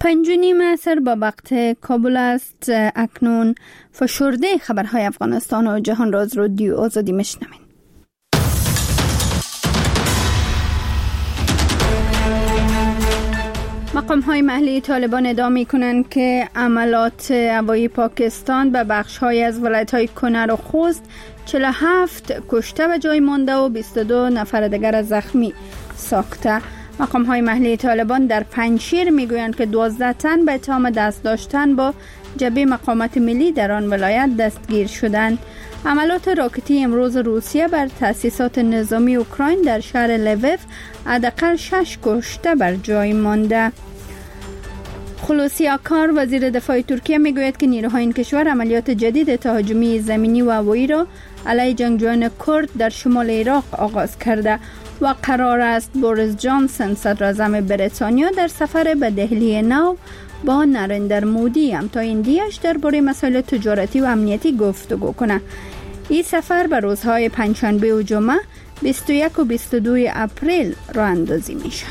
5:30 عصر با وقت کابل است. اکنون فشرده خبرهای افغانستان و جهان را از رادیو آزادی میشنوید. مقام‌های محلی طالبان ادعا می‌کنند که عملات هوایی پاکستان به بخش‌های از ولایت‌های کنر و خوست 47 کشته و جای مانده و 22 نفر دیگر زخمی ساخته. مقام‌های محلی طالبان در پنجشیر میگویند که 12 تن به اتهام دست داشتن با جبهه مقاومت ملی در آن ولایت دستگیر شدند. عملات راکتی امروز روسیه بر تأسیسات نظامی اوکراین در شهر لویو حداقل 6 کشته بر جای مانده. خلوصی آکار وزیر دفاع ترکیه میگوید که نیروهای این کشور عملیات جدید تهاجمی زمینی و هوایی را علیه جنگجویان کرد در شمال عراق آغاز کرده و قرار است بوریس جانسن صدر اعظم بریتانیا در سفر به دهلی نو با نریندر مودی همتای درباره مسائل تجارتی و امنیتی گفتگو کنه. این سفر به روزهای پنجشنبه و جمعه 21 و 22 اپریل راه اندازی میشه.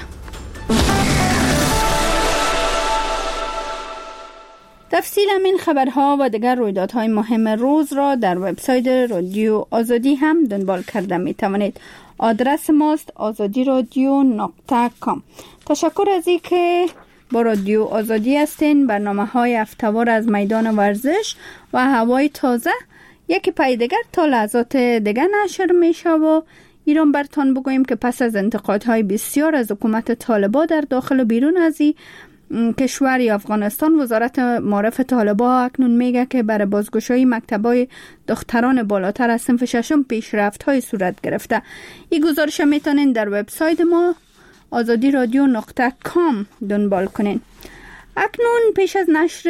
تفصیل این خبرها و دیگر رویدادهای مهم روز را در وبسایت رادیو آزادی هم دنبال کرده می توانید. آدرس ماست azadiradyo.com. تشکر از این که با رادیو آزادی هستین. برنامه‌های هفته‌وار از میدان ورزش و هوای تازه یکی پای دیگر تا لحظات دیگر نشر میشه و ایران برتان بگوییم که پس از انتقادهای بسیار از حکومت طالبان در داخل و بیرون از کشور افغانستان، وزارت معارف طالبان اکنون میگه که برای بازگشایی مکتبای دختران بالاتر از صنف ششم پیشرفت‌های صورت گرفته. این گزارش میتونین در وبسایت ما azadiradyo.com دنبال کنین. اکنون پیش از نشر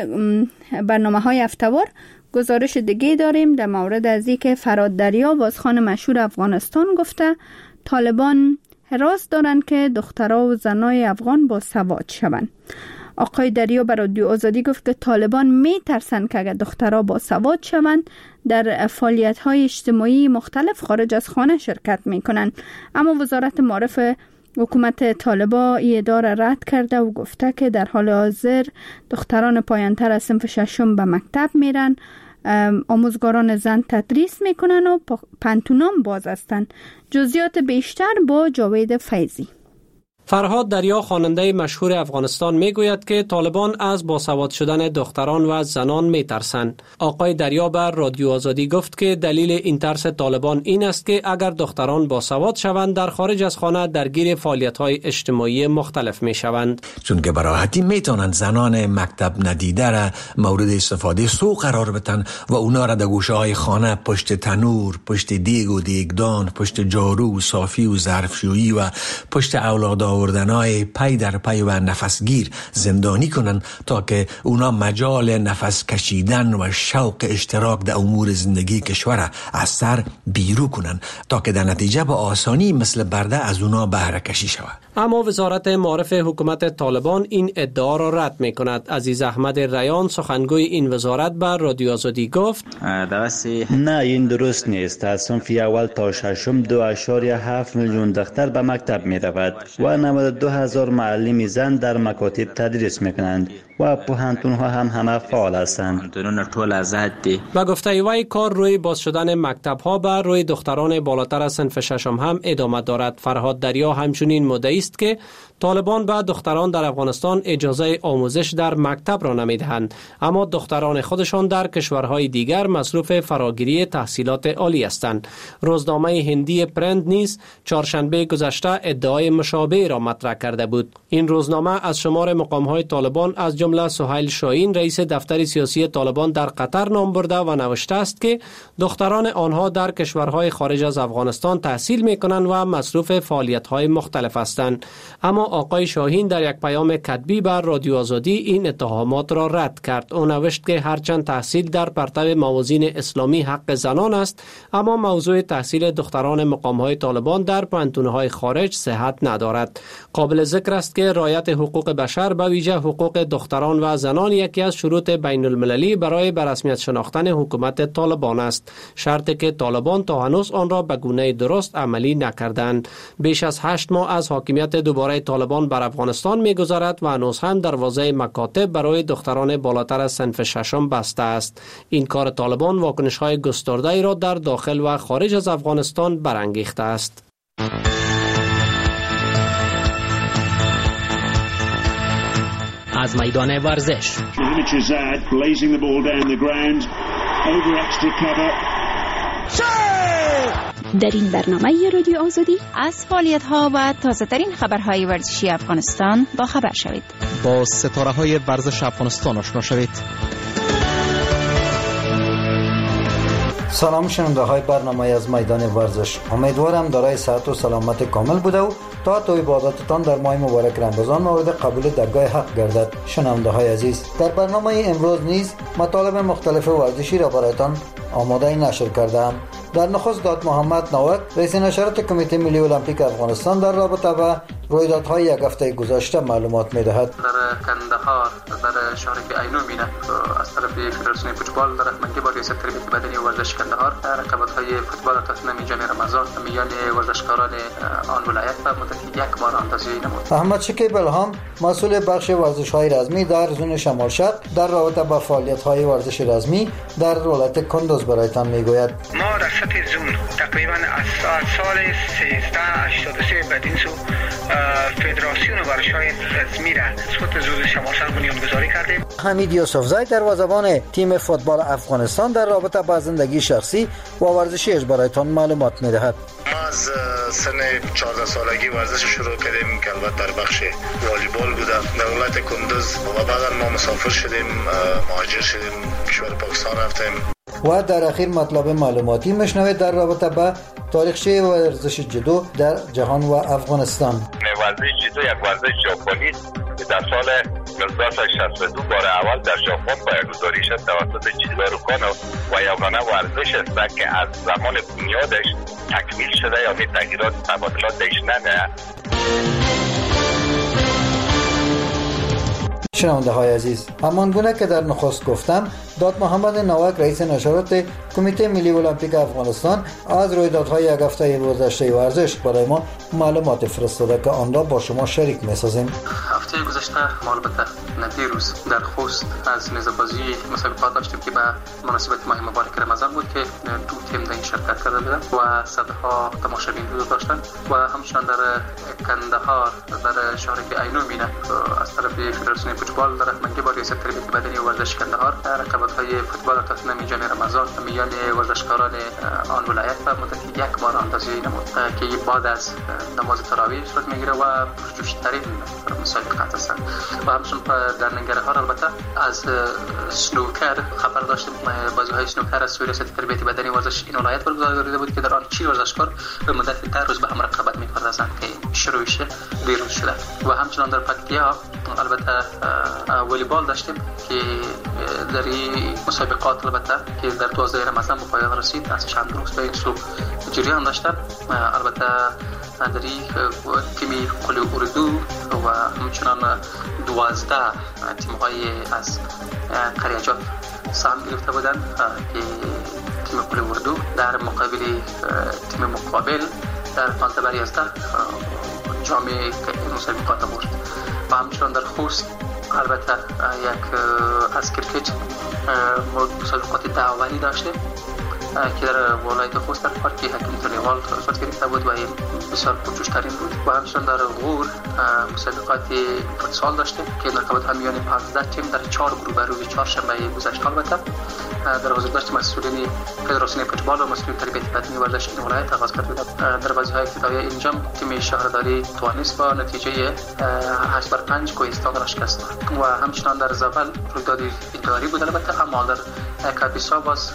برنامه‌های هفته‌وار گزارش دیگه داریم در مورد از اینکه فراد دریا بازخوان مشهور افغانستان گفته طالبان حراس دارند که دخترها و زنای افغان با سواد شوند. آقای دریا بر رادیو آزادی گفت که طالبان می ترسند که اگر دخترها با سواد شوند در فعالیت‌های اجتماعی مختلف خارج از خانه شرکت می کنند. اما وزارت معارف حکومت طالبان این ادعا را رد کرده و گفته که در حال حاضر دختران پایان‌تر از صنف ششم به مکتب میرن، آموزگاران زن تدریس میکنن و پانتونام باز هستند. جزئیات بیشتر با جاوید فیضی. فرهاد دریا خواننده مشهور افغانستان میگوید که طالبان از باسواد شدن دختران و زنان میترسند. آقای دریا بر رادیو آزادی گفت که دلیل این ترس طالبان این است که اگر دختران باسواد شوند در خارج از خانه درگیر فعالیت‌های اجتماعی مختلف میشوند. چون که براحتی میتونند زنان مکتب ندیده را مورد استفاده سو قرار بدن و اونا را در گوشه‌های خانه پشت تنور، پشت دیگ و دیگدان، پشت جارو و صافی و ظرفشویی و پشت اولاد آوردنای پی در پی و نفسگیر زندانی کنن تا که اونا مجال نفس کشیدن و شوق اشتراک در امور زندگی کشور از سر بیرو کنن تا که در نتیجه با آسانی مثل برده از اونا بهره کشی شود. اما وزارت معارف حکومت طالبان این ادعا را رد می کند. عزیز احمد ریان سخنگوی این وزارت بر رادیو آزادی گفت نه، این درست نیست. از صنف اول تا ششم 2.7 میلیون دختر به مکتب می رود و 92,000 معلم زن در مکاتب تدریس می کنند و پوهنتون‌ها هم همه فعال هستند. و گفته وی کار روی باز شدن مکتب‌ها بر روی دختران بالاتر از صنف ششم هم ادامه دارد. فرهاد دریا همچنین مدعی است که طالبان به دختران در افغانستان اجازه آموزش در مکتب را نمیدهند، اما دختران خودشان در کشورهای دیگر مصروف فراگیری تحصیلات عالی هستند. روزنامه هندی پرند نیز چهارشنبه گذشته ادعای مشابه را مطرح کرده بود. این روزنامه از شمار مقام‌های طالبان از جمله سهیل شاهین رئیس دفتر سیاسی طالبان در قطر نام برده و نوشته است که دختران آنها در کشورهای خارج از افغانستان تحصیل می‌کنند و مصروف فعالیت‌های مختلف هستند. اما آقای شاهین در یک پیام کتبی بر رادیو آزادی این اتهامات را رد کرد. او نوشت که هرچند تحصیل در پرتو موازین اسلامی حق زنان است، اما موضوع تحصیل دختران مقام‌های طالبان در پانتون‌های خارج صحت ندارد. قابل ذکر است که رعایت حقوق بشر به ویژه حقوق دختران و زنان یکی از شروط بین المللی برای به رسمیت شناختن حکومت طالبان است، شرطی که طالبان تا هنوز آن را به گونه درست عملی نکردند. بیش از 8 ماه از حاکمیت دوباره طالبان بر افغانستان می‌گذرد و هنوز هم دروازه مکاتب برای دختران بالاتر از صنف ششم بسته است. این کار طالبان واکنش‌های گسترده‌ای را در داخل و خارج از افغانستان برانگیخته است. از میدان ورزش در این برنامه رادیو آزادی از فعالیت‌ها و تازه‌ترین خبرهای ورزشی افغانستان با خبر شوید. با ستاره‌های ورزش افغانستان آشنا شوید. سلام شنونده های برنامه از میدان ورزش. امیدوارم دارای صحت و سلامت کامل بوده و تا عبادتتان در ماه مبارک رمضان مورد قبول درگاه حق گردد. شنونده های عزیز، در برنامه امروز نیز مطالب مختلف ورزشی را برایتان آماده نشر کردم. در نخست داد محمد نوک، رئیس نشریات کمیته ملی المپیک افغانستان در رابطه با رویدادهای یک هفته گذشته معلومات می‌دهد. در کندهار در شهر عینو مینه از طرف فدراسیون فوتبال در رهبری با ریاست تربیت بدنی و ورزش کندهار رقابت‌های فوتبال تصمیم جام رمضان میان ورزشکاران آن ولایت و مدت یک ماه اندازی نمود. احمد شکیب الهام، مسئول بخش ورزش‌های رزمی در زون شمال شرق، در رابطه با فعالیت‌های ورزش رزمی در ولایت کندوز برایتان میگوید. ما در سطح زون تقریبا از سال 1383 بدین سو فدراسیون ورزش‌های رزمی را سطح زون شمال شرق بنیانگذاری کردیم. حمید یوسفزای دروازه‌بان تیم فوتبال افغانستان در رابطه با زندگی شخصی و ورزشیش برایتان معلومات می‌دهد. ما از سن 14 سالگی ورزش شروع کردیم که البته در بخش والیبال بوده. در ولایت کندوز و بعد ما مسافر شدیم، مهاجر شدیم، کشور پاکستان رفتیم. و در اخیر مطلب معلوماتی مشنوید در رابطه با تاریخچه ورزش جودو در جهان و افغانستان. ورزش جودو یک ورزش ژاپنی که در سال 1962 بار اول در ژاپن پایه‌گذاری شد توسط جیتارو کانو و یگانه ورزش است که از زمان بنیادش تکمیل شده یا تغییرات تبادلاتش نداره. شنونده های عزیز، همان گونه که در نخست گفتم، داد محمد نوک، رئیس نشریات کمیته ملی المپیک افغانستان، از رویدادهای یک هفته گذشته ورزش برای ما معلومات فرستاده که آن را با شما شریک می‌سازیم. هفته گذشته ما البته دیروز در خوست از نیزه‌بازی مسابقات داشتیم که به مناسبت ماه مبارک رمضان بود که دو تیم در این شرکت کرده بودند و صدها تماشاگران حضور داشتند و همچنین در کندهار در شهر عینو مینه از طرف فدراسیون فوتبال در رهبری با ریاست تربیت بدنی و ورزش کندهار رقابت‌های فوتبال تصمیم جام رمضان میان ورزشکاران آن ولایت و مدت یک ماه اندازی نمود که بعد از نماز تراویح صورت میگیره و پرجوش‌ترین مسابقات است. و همچنین در ننگرهار البته از سنوکر خبر داشتیم. بازی‌های سنوکر از ریاست تربیت بدنی و ورزش این ولایت برگزار شده بود که در آن 40 ورزشکار به مدت 10 روز به هم رقابت می‌پردازند که شروعش دیروز شده. و همچنین در پکتیا البته والیبال داشتیم که در این مسابقات البته که در 12 رمضان به پایان رسید از چند روز به این سو جریان داشتن. البته در این تیم قلی اردو و همچنان 12 تیم‌های از قریجات سهم گرفته بودند که تیم قلی اردو در مقابل تیم مقابل در 15 جام مسابقات برد. و همچنان در خوست البته یک از کرکت مسابقات دعوانی داشته که در ولایت خوست در پارک حکیم تلیوال صورت گرفته بود و این بسیار پرجوش‌ترین بود. و همچنین در غور مسابقات فوتسال داشته که رقابت میان 15 تیم در 4 گروه روز چهارشنبه گذشته البته در حضور مسئولین فدراسیون فوتبال و مسئولین تربیت بدنی و ورزش این ولایت آغاز کرده بود. در بازی‌های ابتدایی اینجا تیم شهرداری توانست با نتیجه 8-5 کوهستان را شکست داد. و همچنین در زابل رویداد اداری بود البته، اما در کاپیسا باز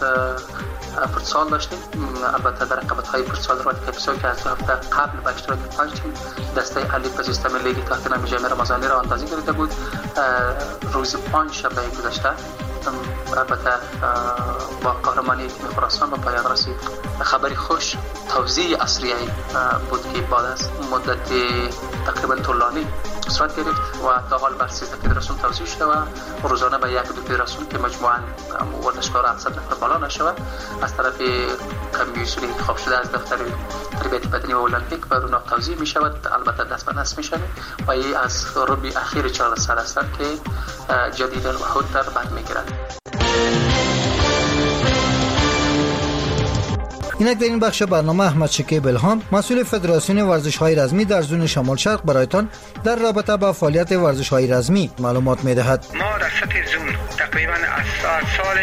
فوتسال داشتیم. البته در رقابت‌های فوتسال رو کاپیسا که از هفته قبل با اشتراک 5 تیم دسته الف سیستم لیگ تحت نام جام رمضانی را اندازی گرفته بود. روز 5 شنبه گذشته گفتم البته با قهرمانی تیم خراسان به پایان رسید. خبری خوش توزیع اسریه بود که بعد از مدت تقریبا طولانی صورت گرفت و تا حال بر 13 فدراسیون توزیع شده و روزانه به 1-2 فدراسیون که مجموعاً ورزشکاران 700 نفر بالا نشود از طرف کمیسیون انتخاب شده از دفتر تربیت بدنی و المپیک بر اونها توزیع می شود. البته دست به دست می شود و این از ربع اخیر 4 سال است که جدیداً و خودتر بد می گیرد. اینک در این بخش برنامه احمد شکیب الهام مسئول فدراسیون ورزش‌های رزمی در زون شمال شرق برایتان در رابطه با فعالیت ورزش‌های رزمی معلومات می‌دهد. ما در سطح زون تقریبا از سال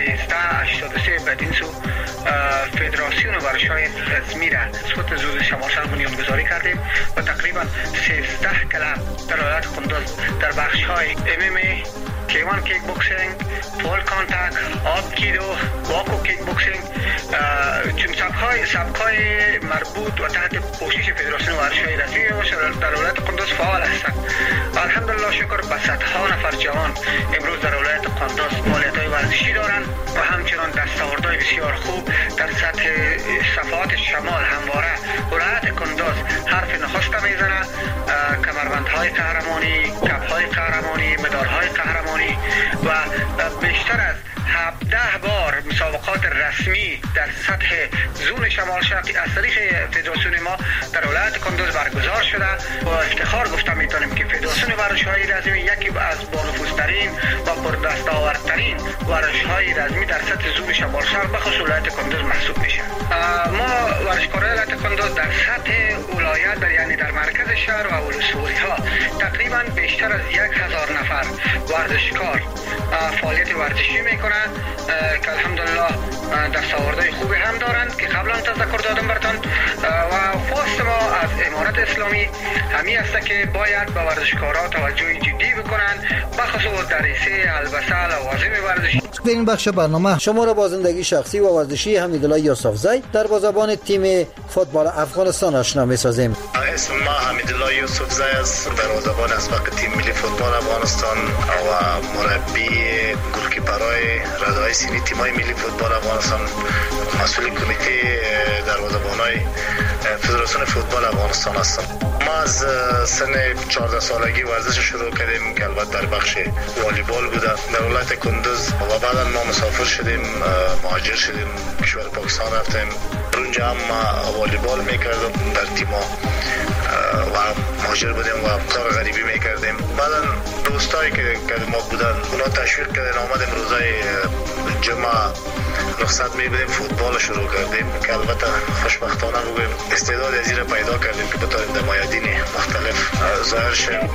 1383 بدین سو فدراسیون ورزش‌های رزمی را سطح زون شمال شرق بنیانگذاری کردیم و تقریبا 13 کلب در ولایت قندوز در بخش‌های MMA، K1 kick boxing، پول کانتاکت، آب کیدو، واکو کیک بوکسینگ چون سبک‌های مربوط و تحت پوشش فدراسیون ورزش‌های رزمی در ولایت قندوز فعال هستند. الحمدلله شکر به صدها نفر جوان امروز در ولایت قندوز فعالیت‌های ورزشی دارند و همچنان دستاوردهای بسیار خوب در سطح صفحات شمال همواره ولایت قندوز حرف نخست میزنه. کمربندهای قهرمانی، کپ‌های قهرمانی، مدال‌های قهرمانی و بیشتر از 17 بار مسابقات رسمی در سطح زون شمال شرقی از طریق فدراسیون ما در ولایت قندوز برگزار شده و افتخار گفته میتونیم که فدراسیون ورزش‌های رزمی یکی از بانفوذترین و پردستاوردترین ورزش‌های رزمی در سطح زون شمال شرق بخصوص ولایت قندوز محسوب میشه. ما ورزشکاران ولایت قندوز در سطح ولایت یعنی در مرکز شهر و ولسوالی‌ها تقریبا بیشتر از 1000 نفر ورزشکار فعالیت ورزشی میکنند که الحمدلله دستاوردهای خوبی هم دارند که قبلا تذکر دادم براتون و خواست ما از امارت اسلامی همین است که باید به ورزشکارا توجه جدی بکنند بخصوص در حیطه البسه لوازم ورزشی. در این بخش برنامه شما را با زندگی شخصی و ورزشی حمیدالله یوسفزی در بازبان تیم فوتبال افغانستان آشنا می‌سازیم. اسم ما حمیدالله یوسفزی است، در بازبان اسبق تیم ملی فوتبال افغانستان و مربی گلکیپرای رده سینی تیم‌های ملی فوتبال افغانستان، مسئول کمیته در بازبان‌های فدراسیون فوتبال افغانستان هستم. ما از سن 14 سالگی ورزش شروع کردیم که البته در بخش والیبال بوده در ولایت قندوز و بعدا ما مسافر شدیم، مهاجر شدیم، کشور پاکستان رفتیم. اونجا هم ما والیبال میکردم در تیم‌ها و مهاجر بودیم و کار غریبی میکردیم. بعدا دوستایی که ما بودن اونا تشویق کردن آمدیم روزای جمعه رخصت میبودیم فوتبال شروع کردیم که البته خوشبختانه بگویم استعداد از این پیدا کردیم که بتونیم در میادین مختلف ظاهر شیم.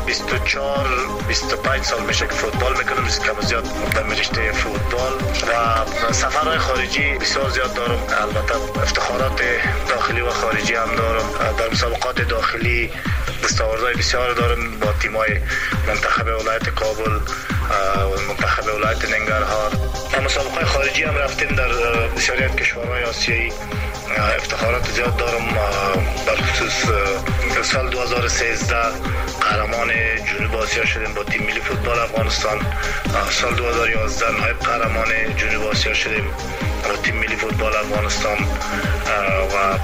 24-25 سال میشه که فوتبال میکنم، کم زیاد در رشته فوتبال و سفرهای خارجی بسیار زیاد دارم. البته افتخارات داخلی و خارجی هم دارم. در مسابقات داخلی دستاوردهای بسیار دارم با تیم‌های منتخب ولایت کابل و منتخب ولایت ننگرهار. مسابقات خارجی هم رفتیم در بسیاری از کشورهای آسیایی. افتخارات زیاد دارم. در خصوص سال 2013 قهرمان جنوب آسیا شدیم با تیم ملی فوتبال افغانستان. سال 2011 نایب قهرمان جنوب آسیا شدیم با تیم ملی فوتبال افغانستان و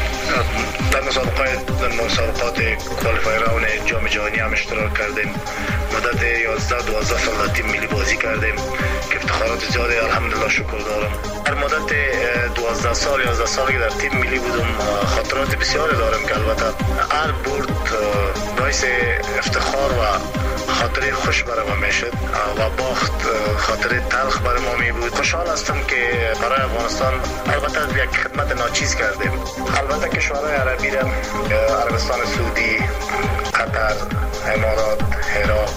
در مسابقات کوالیفایر راون جام جهانی هم اشتراک کردیم. مدت 11-12 سال در تیم ملی بازی کردیم که افتخارات زیادی الحمدلله شکر دارم. در مدت 12 سال 11 سال که در تیم ملی بودم خاطرات بسیاری دارم که البته هر برد باعث افتخار و خاطره خوش برای ما میشد و باخت خاطره تلخ برای ما می بود. خوشحال هستم که برای افغانستان البته یک خدمت ناچیز کردیم. البته کشورهای عربی را عربستان سعودی، قطر، امارات، عراق،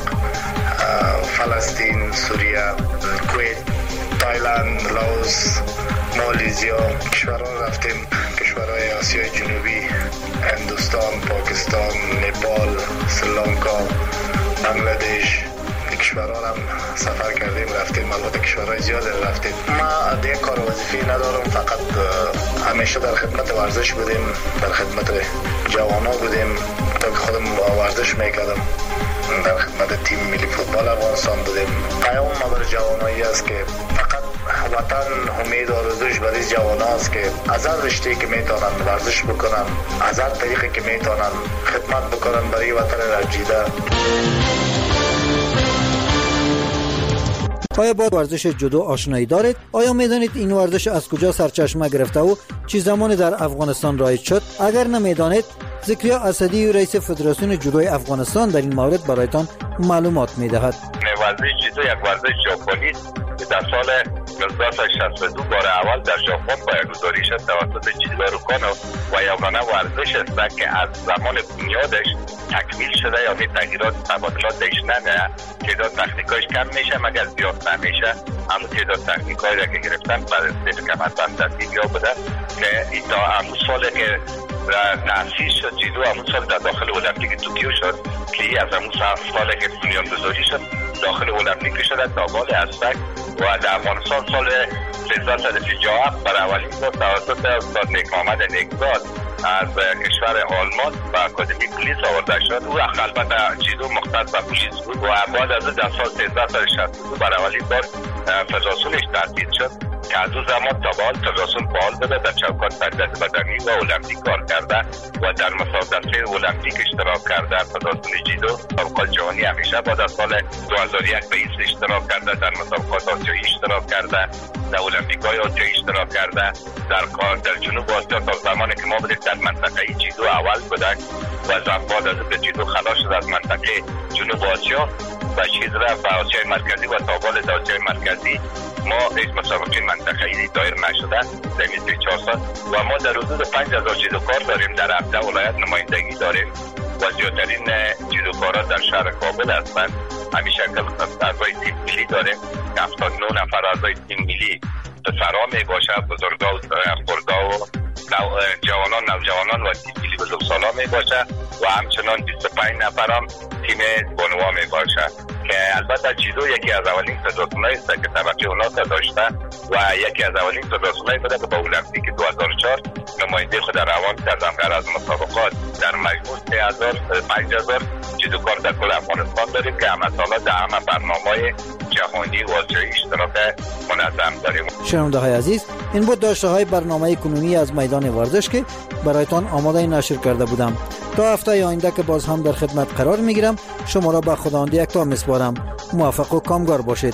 فلسطین، سوریه، کویت، تایلند، لاوس، مالزیا کشورها رفتیم. کشورهای آسیای جنوبی، هندوستان، پاکستان، نپال، سریلانکا، بنگلادش کشورها هم سفر کردیم رفتیم. البته کشورهای زیاد رفتیم. ما دیگه کار وظیفی ندارم، فقط همیشه در خدمت ورزش بودیم، در خدمت جوانا بودیم تا که خودم ورزش میکردم در خدمت تیم ملی فوتبال افغانستان بودیم. پیام ما برای جوانایی است که فقط وطن امید و آرزوش برای جوان است که از هر رشته که میتونن ورزش بکنن، از هر طریقی که میتونن خدمت بکنن برای وطن رنجیده. آیا با ورزش جودو آشنایی دارید؟ آیا میدانید این ورزش از کجا سرچشمه گرفته و چه زمانی در افغانستان رایج شد؟ اگر نمیدانید، ذکریا اسدی رئیس فدراسیون جودوی افغانستان در این مورد برایتان معلومات میدهد. ورزش جودو یک ورزش ژاپنی است که در سال 1962 بار اول در ژاپن پایه‌گذاری شد توسط جیدوکان و یگانه ورزش است که از زمان بنیادش تکمیل شده، یعنی تغییرات تبادلاتش نمیاد، تعداد تکنیکایش کم میشه مگر زیاد نمیشه. همون تعداد تکنیکایی را که گرفتن بعد از کمربند دستی بوده که این تا همون سال که تأسیس شد جیدو، همون سال در داخل المپیک توکیو شد که از همون سال که بنیانگذاری شد داخل المپیک شده تا بال اسبک و در افغانستان سال 1357 برای اولین بار توسط استاد نیک محمد نیکزاد از کشور آلمان و اکادمی پلیس آورده شد. او البته جیدو مختص به پلیس بود و بعد از در سال 1362 برای اولین بار فدراسیونش تأسیس شد که از او زمان تا به حال فدراسیون فعال بوده، در چوکات تربیت بدنی و المپیک کار کرده و در مسابقات المپیک اشتراک کرده. فدراسیون جیدو مسابقات جهانی همیشه بعد از سال 2001 به ایست اشتراک کرده، در مسابقات آسیایی اشتراک کرده، در المپیک‌های آسیایی اشتراک کرده. در جنوب آسیا تا زمانی که ما بودیم در منطقه جیدو اول بودن و بعد از اینکه جیدو خلاص شد از منطقه جنوب آسیا و چیز را به آسیای مرکزی و تا بال آسیای مرکزی ما هیچ مسابقه منطقه‌ای دایر نشده در این 4 سال و ما در حدود 5000 جیدوکار داریم، در 17 ولایت نمایندگی داریم و زیادترین جیدوکارا در شهر کابل هستند. همین شکل اعضای تیم ملی داریم که 79 نفر اعضای تیم ملی پسرها می باشه، بزرگا و خردها و جوانان نوجوانان و تیم ملی بزرگسالان می باشه و همچنان 25 نفر هم تیم بانوها می باشه که البته جیدو یکی از اولین فدراسیونایی است که طبقه اوناس داشته و یکی از اولین فدراسیونایی بوده که با المپیک 2004 نماینده خود روان کردن. غیر از مسابقات در مجموع 5000 جیدوکار در کل افغانستان داریم که همه سالا در همه برنامه‌های جهانی و آسیایی اشتراک منظم داریم. شنونده‌های عزیز، این بود داشته‌های برنامه کنونی از میدان ورزش که برایتان آماده نشر کرده بودم. تا هفته آینده که باز هم در خدمت قرار میگیرم، شما را به خداوند یکتا میسپارم. موفق و کامگار باشید.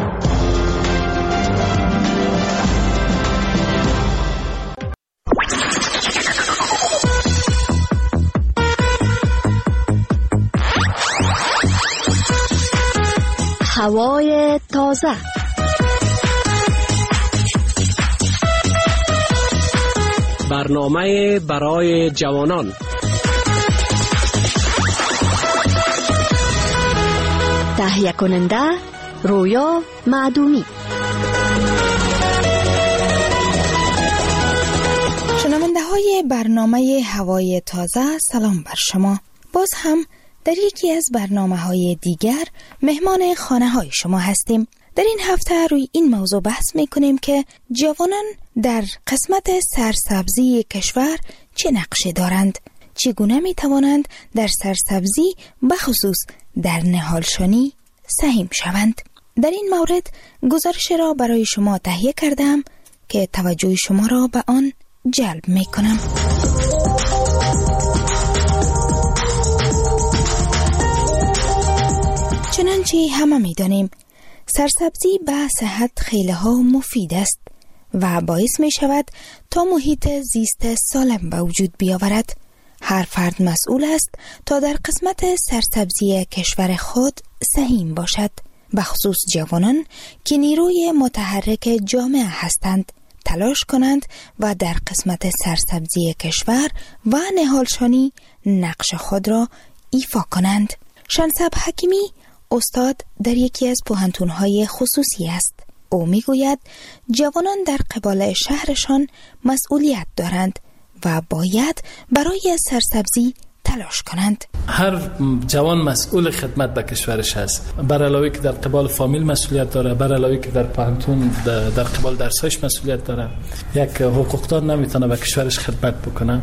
هوای تازه، برنامه برای جوانان، تهیه کننده رویا معدومی. شنونده های برنامه هوای تازه، سلام بر شما. باز هم در یکی از برنامه‌های دیگر مهمان خانه‌های شما هستیم. در این هفته روی این موضوع بحث می‌کنیم که جوانان در قسمت سرسبزی کشور چه نقشی دارند، چگونه می‌توانند در سرسبزی بخصوص در نهالشانی سهم شوند. در این مورد گزارش را برای شما تهیه کردم که توجه شما را به آن جلب می‌کنم. چنانچه همه می‌دانیم سرسبزی به صحت خیلی ها مفید است و باعث می شود تا محیط زیست سالم به وجود بیاورد. هر فرد مسئول است تا در قسمت سرسبزی کشور خود سهم باشد، بخصوص جوانان که نیروی متحرک جامعه هستند، تلاش کنند و در قسمت سرسبزی کشور و نهالشانی نقش خود را ایفا کنند. شنسب حکیمی استاد در یکی از پوهنتون‌های خصوصی است. او میگوید جوانان در قبال شهرشان مسئولیت دارند و باید برای سرسبزی تلاش کنند. هر جوان مسئول خدمت به کشورش است، بر علاوه که در قبال فامیل مسئولیت داره، بر علاوه که در پوهنتون در قبال درس‌هاش مسئولیت داره. یک حقوقدار نمیتونه به کشورش خدمت بکنه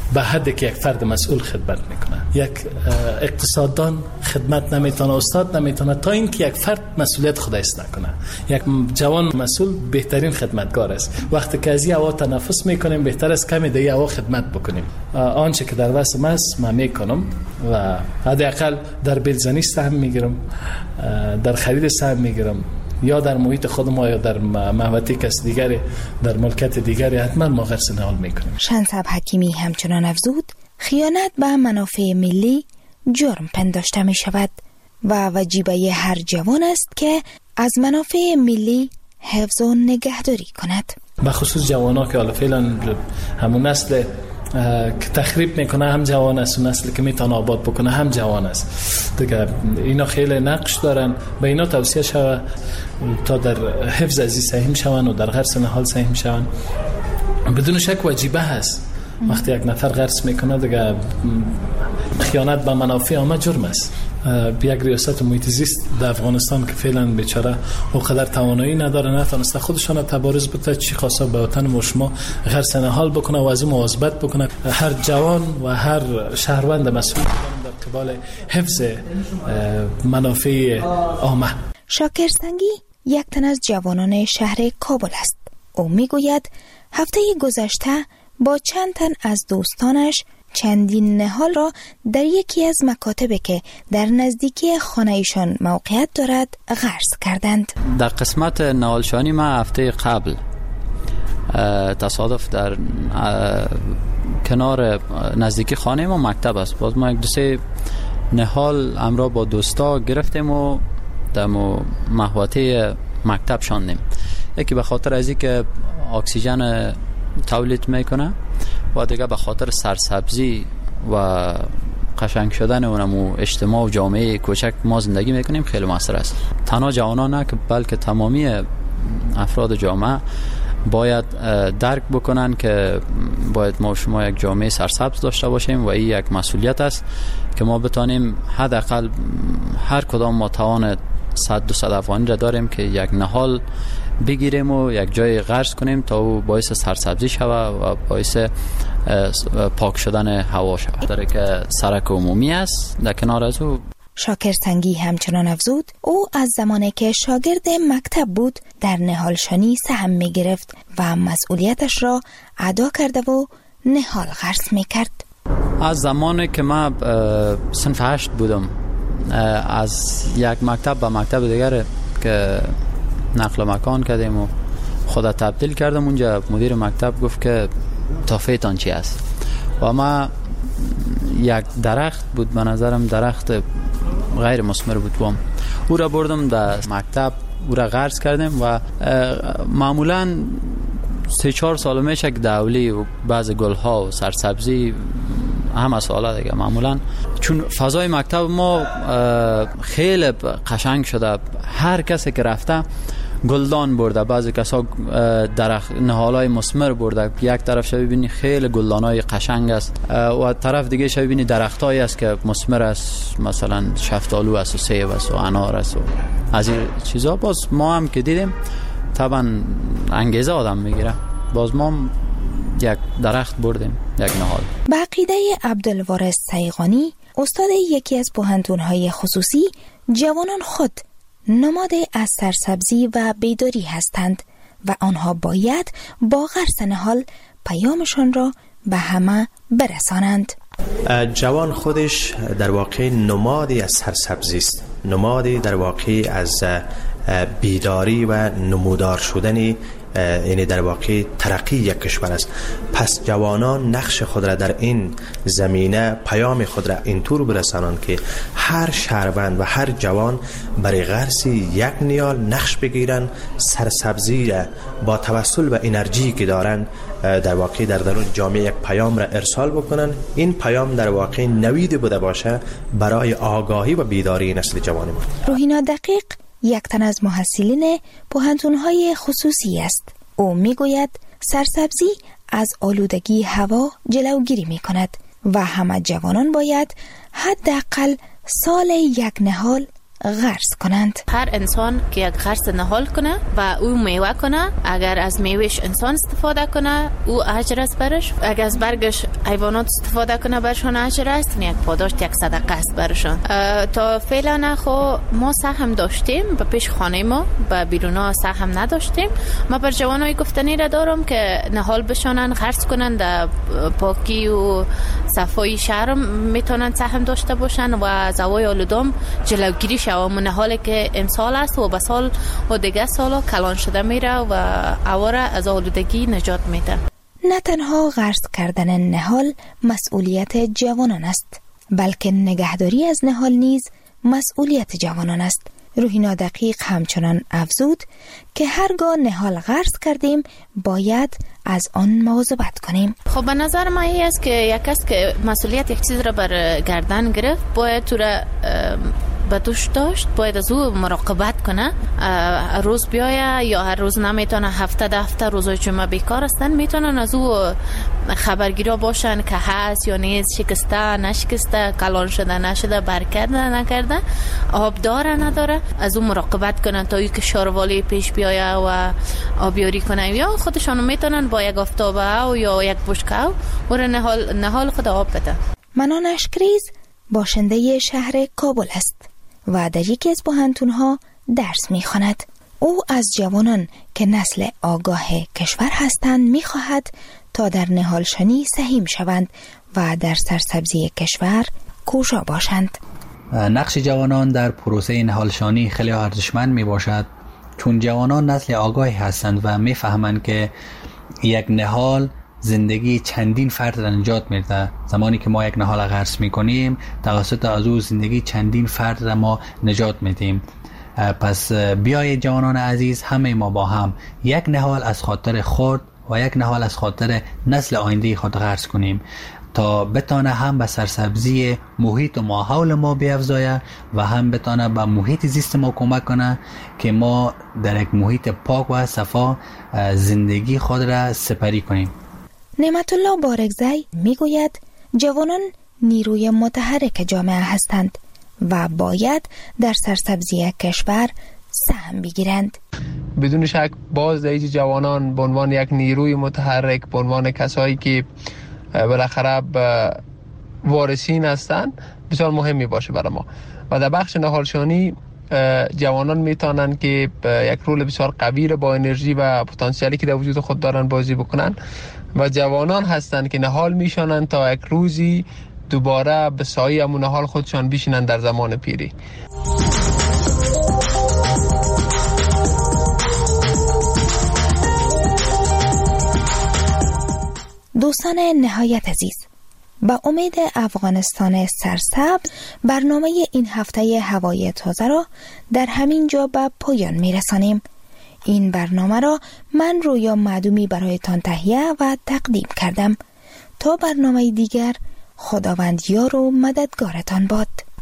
به حدی که یک فرد مسئول خدمت میکنه. یک اقتصاددان خدمت نمیتونه، استاد نمیتونه تا اینکه یک فرد مسئولیت خودش نکنه. یک جوان مسئول بهترین خدمتگار است. وقتی که از این هوا تنفس میکنیم بهتر است کمی دیگه هوا خدمت بکنیم. آنچه که در وسم است من میکنم و حداقل در بیلزنی سهم میگیرم، در خرید سهم میگیرم، یا در محیط خودم یا در محوطه کس دیگری، در ملکت دیگری حتما ما غرس نهال میکنیم. شنصب حکیمی همچنان افزود خیانت به منافع ملی جرم پنداشته می شود و وجیبه هر جوان است که از منافع ملی حفظ و نگهداری کند. به خصوص جوانان که حالا فعلا همون نسل که تخریب میکنه هم جوان است و نسلی که میتونه آباد بکنه هم جوان است دیگه. اینا خیلی نقش دارن، به اینا توصیه شود تا در حفظ ازی سهم شون و در غرس نهال سهم شون. بدون شک وجیبه هست وقتی یک نفر غرس میکنه دیگه خیانت به منافع عامه جرم است. یک ریاست محیط زیست در افغانستان که فعلا بیچاره اونقدر توانایی نداره، نتونسته خودشان تبارز بده، چی خواسته به وطن ما شما غرس نهال بکنه و از این مواظبت بکنه. هر جوان و هر شهروند مسئول در قبال حفظ منافع عامه. شاکر سنگی یک تن از جوانان شهر کابل است. او میگوید هفته گذشته با چند تن از دوستانش چندین نهال را در یکی از مکاتبی که در نزدیکی خانه ایشان موقعیت دارد غرس کردند. در قسمت نهالشانی ما هفته قبل تصادف در کنار نزدیکی خانه ما مکتب است. باز ما یک دو سه نهال امرا با دوستا گرفتیم و در محوطه مکتب شاندیم. یکی به خاطر از اینکه اکسیژن تولید میکنه و دیگه به خاطر سرسبزی و قشنگ شدن اونمو اجتماع و جامعه کوچک ما زندگی میکنیم خیلی موثر است. تنها جوانان نه که بلکه تمامی افراد جامعه باید درک بکنن که باید ما شما یک جامعه سرسبز داشته باشیم و این یک مسئولیت است که ما بتانیم حداقل هر کدام ما توان 100-200 افغانی را داریم که یک نهال بگیریم و یک جای غرس کنیم تا او باعث سرسبزی شود و باعث پاک شدن هوا شود. داره که سرک عمومی است در کنار از او. شاکر سنگی همچنان افزود او از زمانی که شاگرد مکتب بود در نهالشانی سهم می گرفت و مسئولیتش را ادا کرده و نهال غرس می کرد. از زمانی که من صنف 8 بودم از یک مکتب به مکتب دیگر که نقل مکان کردیم و خدا تبدیل کردم، اونجا مدیر مکتب گفت که تافیتان چی است و ما یک درخت بود به نظرم درخت غیر مثمر بود و او را بردم در مکتب او را غرس کردیم و معمولا 3-4 سال میشه که دولی و بعض گلها و سرسبزی همه ساله دیگه معمولا چون فضای مکتب ما خیلی قشنگ شده، هر کسی که رفته گلدان برده، بعضی کسا درخت نهالای مثمر برده، یک طرف شو ببینی خیلی گلدانای قشنگ است و طرف دیگه شو ببینی درختایی است که مثمر است، مثلا شفتالو است و سیب است و انار است و از این چیزا. باز ما هم که دیدیم طبعا انگیزه آدم میگیره، باز ما یک درخت بردیم، یک نهال. به عقیده عبدالوارث سیغانی استاد یکی از پوهنتون‌های خصوصی، جوانان خود نماد از سرسبزی و بیداری هستند و آنها باید با غرس نهال پیامشان را به همه برسانند. جوان خودش در واقع نمادی از سرسبزی است، نمادی در واقع از بیداری و نمودار شدن، یعنی در واقع ترقی یک کشور است. پس جوانان نقش خود را در این زمینه، پیام خود را اینطور برسانند که هر شهروند و هر جوان برای غرس یک نیال نقش بگیرن، سرسبزی را با توسل و انرژی که دارن در واقع در درون جامعه یک پیام را ارسال بکنن. این پیام در واقع نوید بوده باشه برای آگاهی و بیداری نسل جوان ما. روحینا دقیق یک تن از محصلین پوهنتون‌های خصوصی است. او میگوید سرسبزی از آلودگی هوا جلوگیری می‌کند و همه جوانان باید حداقل سال یک نهال غرس کنند. هر انسان که یک غرس نهال کنه و او میوه کنه، اگر از میوهش انسان استفاده کنه او اجر است برش، اگر از برگش حیوانات استفاده کنه برشان اجر است، یک پاداش، یک صدقه است برشان. تا فعلا خو ما سهم داشتیم به پیش خانه ما، به بیرونا سهم نداشتیم. ما بر جوانای گفتنی را دارم که نهال بشانن، غرس کنن، در پاکی و صفای شهر میتونن سهم داشته باشن و از هوای آلودم جلوگیری شود. نهالی که امسال است و به سال و دیگه سالا کلان شده میره و هوا از آلودگی نجات میده. نه تنها غرس کردن نهال مسئولیت جوانان است، بلکه نگهداری از نهال نیز مسئولیت جوانان است. روحینا دقیق همچنان افزود که هرگاه نهال غرس کردیم باید از آن مواظبت کنیم. خب به نظر من این است که یک کس که مسئولیت یک چیز را بر گردن گرفت باید تو را به دوش داشت، باید از او مراقبت کنه. روز بیایه یا هر روز نمیتونه، هفته روزای جمعه بیکار هستن، میتونن از او خبرگیرا باشن که هست یا نیست، شکسته نشکسته، کلان شده نشده، برکرده نکرده، آب داره نداره، از او مراقبت کنن تا که شاروالی پیش بیایه و آبیاری کنن، یا خودشان میتونن با یک آفتابه یا یک بشکه و نهال خود آب بده. منان اشکریز باشنده شهر کابل است و در یکی از پوهنتون‌ها درس می‌خواند. او از جوانان که نسل آگاه کشور هستند می‌خواهد تا در نهالشانی سهیم شوند و در سرسبزی کشور کوشا باشند. نقش جوانان در پروسه نهالشانی خیلی ارزشمند میباشد، چون جوانان نسل آگاهی هستند و میفهمند که یک نهال زندگی چندین فرد را نجات میده. زمانی که ما یک نهال غرس میکنیم توسط از او زندگی چندین فرد را ما نجات میدیم. پس بیایید جوانان عزیز، همه ما با هم یک نهال از خاطر خود و یک نهال از خاطر نسل آینده خود غرس کنیم تا بتانه هم به سرسبزی محیط و ماحول ما بیفزایه و هم بتانه به محیط زیست ما کمک کنه که ما در یک محیط پاک و صفا زندگی خود را سپری کنیم. نعمت الله بارگزی میگوید جوانان نیروی متحرک جامعه هستند و باید در سرسبزی کشور سهم بگیرند. بدون شک بازدهی جوانان به عنوان یک نیروی متحرک، به عنوان کسایی که بالاخره وارثین هستند بسیار مهمی باشه برای ما و در بخش نهالشانی جوانان میتونن که یک رول بسیار قوی با انرژی و پتانسیلی که در وجود خود دارن بازی بکنن و جوانان هستند که نهال میشونن تا یک روزی دوباره به سایه همون نهال خودشان بشینن در زمان پیری. دوستان نهایت عزیز، با امید افغانستان سرسبز برنامه این هفته هوای تازه را در همین جا به پایان میرسانیم. این برنامه را من رویا معدومی برایتان تهیه و تقدیم کردم. تا برنامه دیگر، خداوند یار و مددگارتان باد.